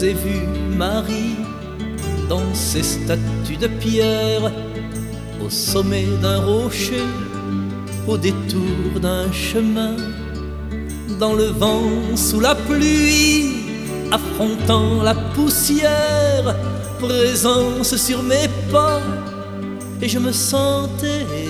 ai vu Marie dans ses statues de pierre, au sommet d'un rocher, au détour d'un chemin, dans le vent, sous la pluie, affrontant la poussière, présence sur mes pas, et je me sentais